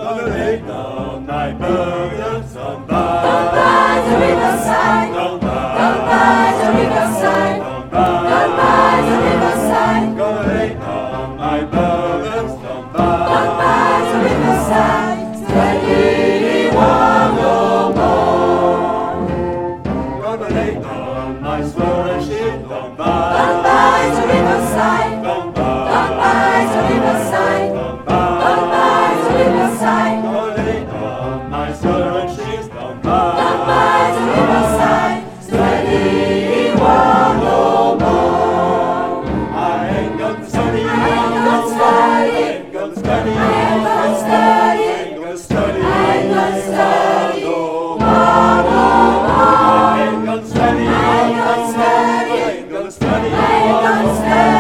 Gonna lay down my burdens on Down by the riverside. Down Down by the riverside. Down by the riverside. Gonna lay down my burdens down Down by the riverside. Steady, one no more. Gonna lay down my sword and shield down Down by the riverside. Down Down by the riverside. Down Down by the riverside. Gonna lay down my sword and shield down Down by the riverside. Steady, one no more. I ain't gonna study. I ain't gonna study. I ain't gonna study. I ain't gonna study. I ain't gonna study. I ain't gonna study. No more. I I ain't gonna study. ain't gonna study. I ain't gonna study. ain't gonna study.